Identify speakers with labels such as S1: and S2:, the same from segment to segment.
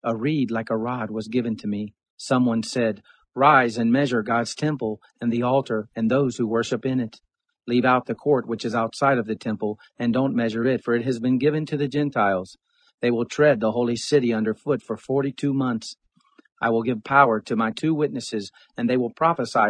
S1: A reed like a rod was given to me. Someone said, "Rise and measure God's temple and the altar and those who worship in it. Leave out the court which is outside of the temple, and don't measure it, for it has been given to the Gentiles. They will tread the holy city underfoot for 42 months. I will give power to my 2 witnesses, and they will prophesy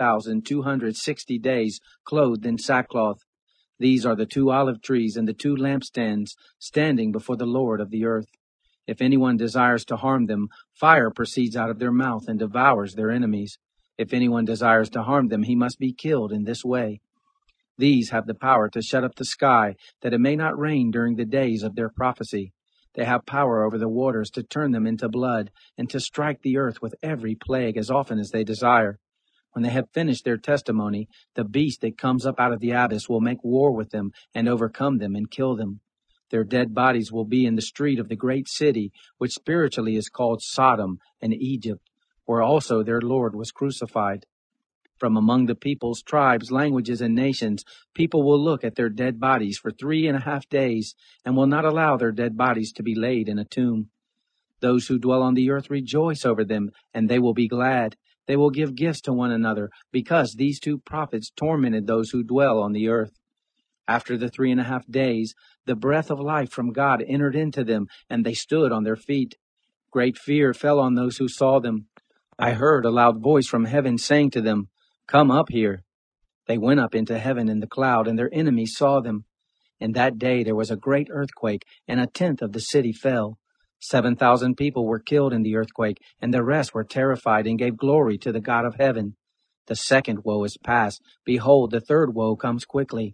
S1: 1,260 days, clothed in sackcloth. These are the 2 olive trees and the 2 lampstands, standing before the Lord of the earth. If anyone desires to harm them, fire proceeds out of their mouth and devours their enemies. If anyone desires to harm them, he must be killed in this way. These have the power to shut up the sky, that it may not rain during the days of their prophecy. They have power over the waters to turn them into blood, and to strike the earth with every plague as often as they desire. When they have finished their testimony, the beast that comes up out of the abyss will make war with them and overcome them and kill them. Their dead bodies will be in the street of the great city, which spiritually is called Sodom and Egypt, where also their Lord was crucified. From among the peoples, tribes, languages, and nations, people will look at their dead bodies for 3.5 days, and will not allow their dead bodies to be laid in a tomb. Those who dwell on the earth rejoice over them, and they will be glad. They will give gifts to one another, because these 2 prophets tormented those who dwell on the earth. After the 3.5 days, the breath of life from God entered into them, and they stood on their feet. Great fear fell on those who saw them. I heard a loud voice from heaven saying to them, "Come up here." They went up into heaven in the cloud, and their enemies saw them. In that day there was a great earthquake, and 1/10 of the city fell. 7,000 people were killed in the earthquake, and the rest were terrified and gave glory to the God of heaven. The second woe is past. Behold, the third woe comes quickly.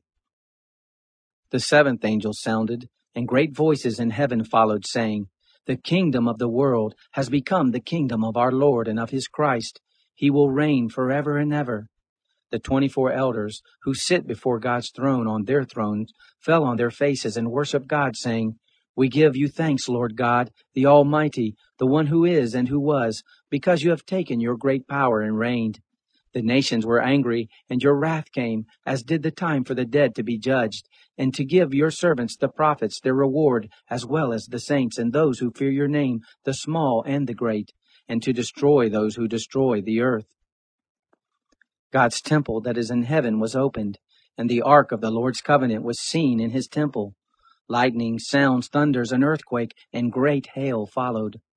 S1: The 7th angel sounded, and great voices in heaven followed, saying, "The kingdom of the world has become the kingdom of our Lord and of his Christ. He will reign forever and ever." The 24 elders, who sit before God's throne on their thrones, fell on their faces and worshiped God, saying, "We give you thanks, Lord God, the Almighty, the one who is and who was, because you have taken your great power and reigned. The nations were angry, and your wrath came, as did the time for the dead to be judged, and to give your servants the prophets their reward, as well as the saints and those who fear your name, the small and the great, and to destroy those who destroy the earth." God's temple that is in heaven was opened, and the ark of the Lord's covenant was seen in his temple. Lightning, sounds, thunders, an earthquake, and great hail followed.